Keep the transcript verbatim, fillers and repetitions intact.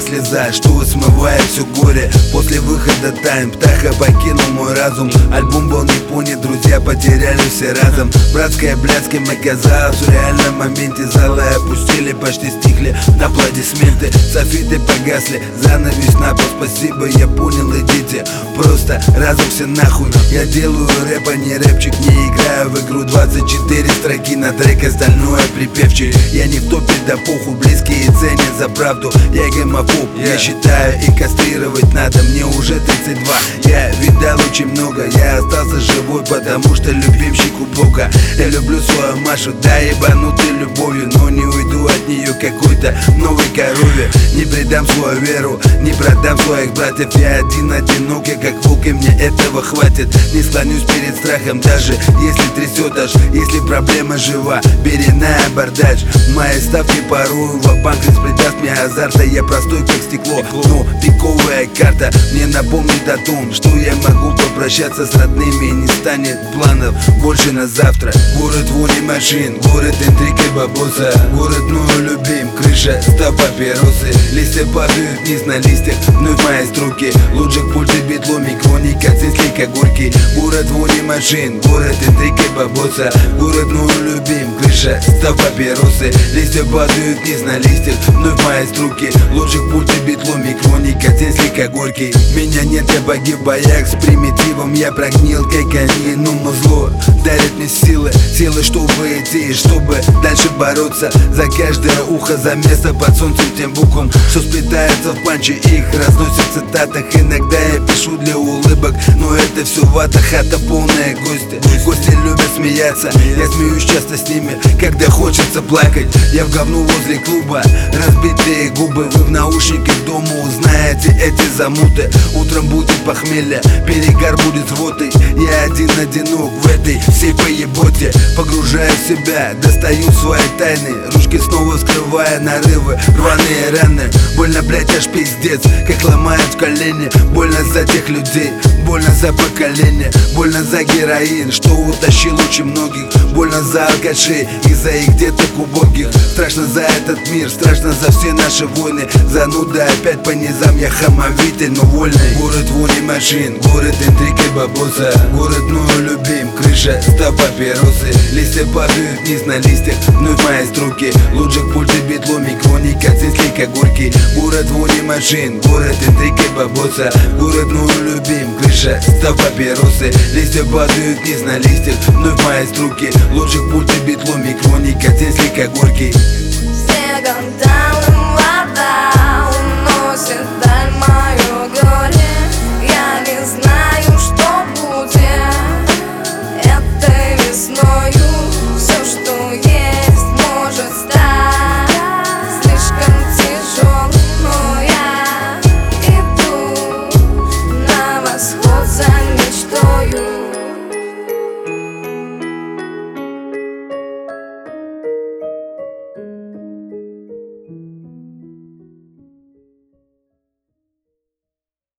слеза, что смывает все горе. После выхода Тайм Птаха покинул мой разум. Альбом был не понят, друзья потеряли все разом. Братская блядским оказалась в реальном моменте. Залы опустили, почти стихли аплодисменты. Софиты погасли, занавес на пол. Спасибо, я понял, идите просто разом все нахуй. Я делаю рэп, а не рэпчик, не играю в игру. Двадцать четыре строки на трек, остальное припевчик. Я не в топе, да похуй, близкие ценят за правду. Я гомофоб, я считаю, и кастрировать надо. Мне уже тридцать два, я видал очень много. Я остался живой, потому что любимщик у Бога. Я люблю свою Машу, да ебанутой любовью, но не уйду от нее какой-то новой корове. Не предам свою веру, не продам своих братьев. Я один одинок, я как волк, и мне этого хватит. Не склонюсь перед страхом, даже если трясет аж. Если проблема жива, бери на абордаж. Мои ставки порою ва-банк придаст мне азарта. Я простой как стекло, но пиковая карта мне напомнит о том, что я могу попрощаться с родными. И не станет планов больше на завтра. Город вони машин, город интриг и бабоса. Город мною любим, крыша, став папиросы. Листья падают вниз на листьях, вновь мои строки. Лоджик, пульт и битло, микроника, цинслика, горький. Город вони машин, город интриг и бабоса. Город мною любим, крыша, став папиросы. Листья падают вниз на листьях, вновь мои строки. Лоджик, пульт и битло, микроника, цинслика, горький. Меня нет, я погиб в боях с примитивом. Я прогнил, как они, но зло дарит мне силы. Силы, чтобы идти, чтобы дальше бороться. За каждое ухо, за место под солнцем тем буквам, что сплетается в панче, их разносят в цитатах. Иногда я пишу для улыбок, но это все вата, хата полная гости. Гости любят смеяться, я смеюсь часто с ними, когда хочется плакать. Я в говну возле клуба, разбитые губы. Вы в наушниках дома узнаете эти замуты. Утром будет похмелье, перегар будет рвотой. Я один одинок в этой всей поеботе. Погружаю в себя, достаю свои тайны. Ручки снова вскрывая нарывы, рваные раны. Больно, блять, аж пиздец, как ломают в колени. Больно за тех людей, больно за поколение. Больно за героин, что утащил очень многих. Больно за алкашей и за их деток убогих. Страшно за этот мир, страшно за все наши войны. Зануда опять по низам, я хамовитель, но вольный. Город вони машин, город интриг и бабоса. Город мною любим, крыша, став папиросы. Листья падают вниз на листьях, вновь мои строки. Лоджик, пульт и битло, микроника, цинслика, горький. Город вони машин, город интриг и бабоса. Город мною любим, крыша, став папиросы. Листья падают вниз на листьях, вновь мои строки. Лоджик, пульт и битло, микроника, цинслика, горький. Снегом там